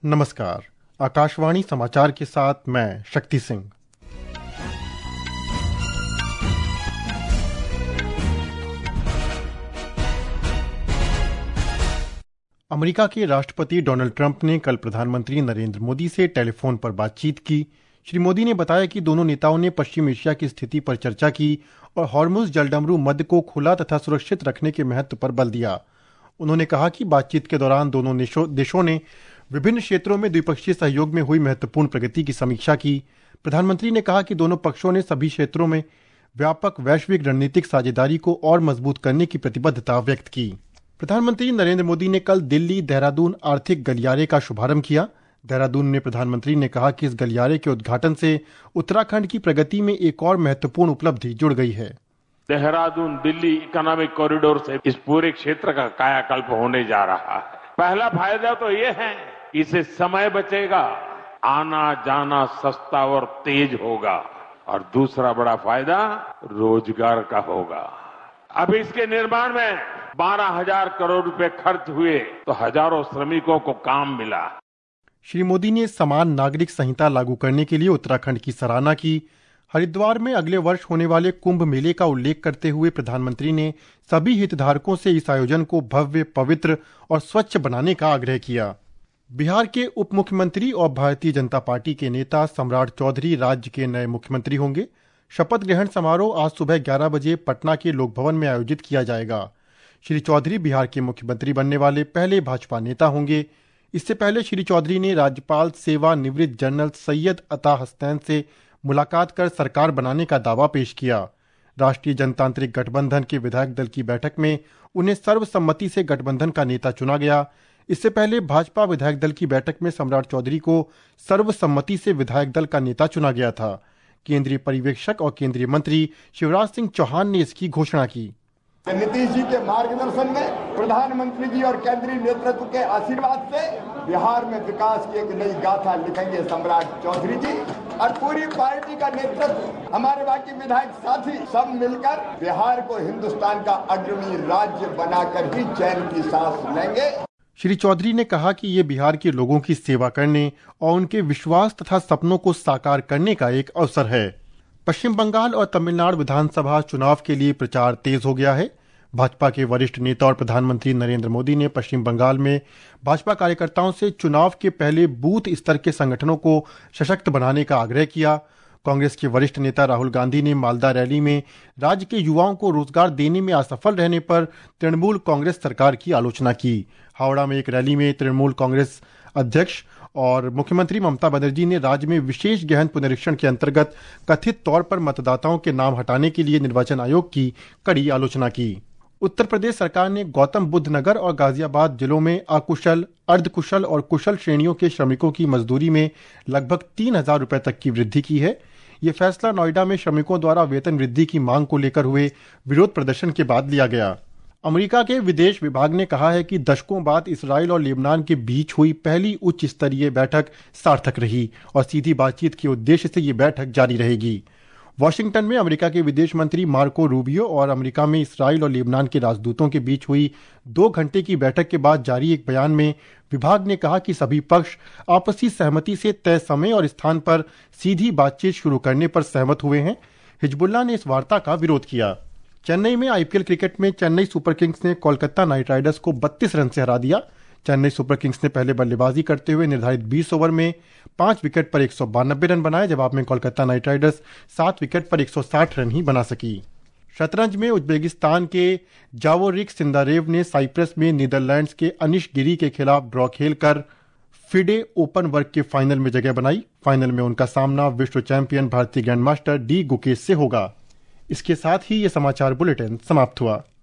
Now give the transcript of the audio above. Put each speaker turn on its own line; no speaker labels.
नमस्कार। आकाशवाणी समाचार के साथ मैं शक्ति सिंह। अमेरिका के राष्ट्रपति डोनाल्ड ट्रंप ने कल प्रधानमंत्री नरेंद्र मोदी से टेलीफोन पर बातचीत की। श्री मोदी ने बताया कि दोनों नेताओं ने पश्चिम एशिया की स्थिति पर चर्चा की और हॉर्मुज़ जलडमरू मध्य को खुला तथा सुरक्षित रखने के महत्व पर बल दिया। उन्होंने कहा कि बातचीत के दौरान दोनों देशों ने विभिन्न क्षेत्रों में द्विपक्षीय सहयोग में हुई महत्वपूर्ण प्रगति की समीक्षा की। प्रधानमंत्री ने कहा कि दोनों पक्षों ने सभी क्षेत्रों में व्यापक वैश्विक रणनीतिक साझेदारी को और मजबूत करने की प्रतिबद्धता व्यक्त की। प्रधानमंत्री नरेंद्र मोदी ने कल दिल्ली देहरादून आर्थिक गलियारे का शुभारंभ किया। देहरादून में प्रधानमंत्री ने कहा कि इस गलियारे के उद्घाटन से उत्तराखंड की प्रगति में एक और महत्वपूर्ण उपलब्धि जुड़ गई है।
देहरादून दिल्ली इकोनॉमिक कॉरिडोर से इस पूरे क्षेत्र का कायाकल्प होने जा रहा है। पहला फायदा तो ये है, इससे समय बचेगा, आना जाना सस्ता और तेज होगा, और दूसरा बड़ा फायदा रोजगार का होगा। अब इसके निर्माण में 12,000 करोड़ रुपए खर्च हुए तो हजारों श्रमिकों को काम मिला।
श्री मोदी ने समान नागरिक संहिता लागू करने के लिए उत्तराखंड की सराहना की। हरिद्वार में अगले वर्ष होने वाले कुंभ मेले का उल्लेख करते हुए प्रधानमंत्री ने सभी हितधारकों से इस आयोजन को भव्य, पवित्र और स्वच्छ बनाने का आग्रह किया। बिहार के उप मुख्यमंत्री और भारतीय जनता पार्टी के नेता सम्राट चौधरी राज्य के नए मुख्यमंत्री होंगे। शपथ ग्रहण समारोह आज सुबह 11 बजे पटना के लोक भवन में आयोजित किया जाएगा। श्री चौधरी बिहार के मुख्यमंत्री बनने वाले पहले भाजपा नेता होंगे। इससे पहले श्री चौधरी ने राज्यपाल सेवानिवृत्त जनरल सैयद अता हसनैन से मुलाकात कर सरकार बनाने का दावा पेश किया। राष्ट्रीय जनतांत्रिक गठबंधन के विधायक दल की बैठक में उन्हें सर्वसम्मति से गठबंधन का नेता चुना गया। इससे पहले भाजपा विधायक दल की बैठक में सम्राट चौधरी को सर्वसम्मति से विधायक दल का नेता चुना गया था। केंद्रीय पर्यवेक्षक और केंद्रीय मंत्री शिवराज सिंह चौहान ने इसकी घोषणा की।
नीतीश जी के मार्गदर्शन में, प्रधानमंत्री जी और केंद्रीय नेतृत्व के आशीर्वाद से बिहार में विकास की एक नई गाथा लिखेंगे सम्राट चौधरी जी, और पूरी पार्टी का नेतृत्व, हमारे बाकी विधायक साथी सब मिलकर बिहार को हिंदुस्तान का अग्रणी राज्य बनाकर ही चैन की सांस लेंगे।
श्री चौधरी ने कहा कि ये बिहार के लोगों की सेवा करने और उनके विश्वास तथा सपनों को साकार करने का एक अवसर है। पश्चिम बंगाल और तमिलनाडु विधानसभा चुनाव के लिए प्रचार तेज हो गया है। भाजपा के वरिष्ठ नेता और प्रधानमंत्री नरेंद्र मोदी ने पश्चिम बंगाल में भाजपा कार्यकर्ताओं से चुनाव के पहले बूथ स्तर के संगठनों को सशक्त बनाने का आग्रह किया। कांग्रेस के वरिष्ठ नेता राहुल गांधी ने मालदा रैली में राज्य के युवाओं को रोजगार देने में असफल रहने पर तृणमूल कांग्रेस सरकार की आलोचना की। हावड़ा में एक रैली में तृणमूल कांग्रेस अध्यक्ष और मुख्यमंत्री ममता बनर्जी ने राज्य में विशेष गहन पुनरीक्षण के अंतर्गत कथित तौर पर मतदाताओं के नाम हटाने के लिए निर्वाचन आयोग की कड़ी आलोचना की। उत्तर प्रदेश सरकार ने गौतम बुद्ध नगर और गाजियाबाद जिलों में अकुशल, अर्धकुशल और कुशल श्रेणियों के श्रमिकों की मजदूरी में लगभग 3,000 रुपए तक की वृद्धि की है। ये फैसला नोएडा में श्रमिकों द्वारा वेतन वृद्धि की मांग को लेकर हुए विरोध प्रदर्शन के बाद लिया गया। अमेरिका के विदेश विभाग ने कहा है कि दशकों बाद इसराइल और लेबनान के बीच हुई पहली उच्च स्तरीय बैठक सार्थक रही और सीधी बातचीत के उद्देश्य से ये बैठक जारी रहेगी। वाशिंगटन में अमेरिका के विदेश मंत्री मार्को रूबियो और अमेरिका में इसराइल और लेबनान के राजदूतों के बीच हुई 2 घंटे की बैठक के बाद जारी एक बयान में विभाग ने कहा कि सभी पक्ष आपसी सहमति से तय समय और स्थान पर सीधी बातचीत शुरू करने पर सहमत हुए हैं। हिजबुल्लाह ने इस वार्ता का विरोध किया। चेन्नई में आईपीएल क्रिकेट में चेन्नई सुपर किंग्स ने कोलकाता नाइट राइडर्स को 32 रन से हरा दिया। चेन्नई सुपर किंग्स ने पहले बल्लेबाजी करते हुए निर्धारित 20 ओवर में 5 विकेट पर 192 रन बनाए। जवाब में कोलकाता नाइट राइडर्स 7 विकेट पर 160 रन ही बना सकी। शतरंज में उज्बेकिस्तान के जावोरिक सिंदारेव ने साइप्रस में नीदरलैंड्स के अनिश गिरी के खिलाफ ड्रॉ खेलकर फिडे ओपन वर्ग के फाइनल में जगह बनाई। फाइनल में उनका सामना विश्व चैंपियन भारतीय ग्रैंडमास्टर डी गुकेश से होगा। इसके साथ ही ये समाचार बुलेटिन समाप्त हुआ।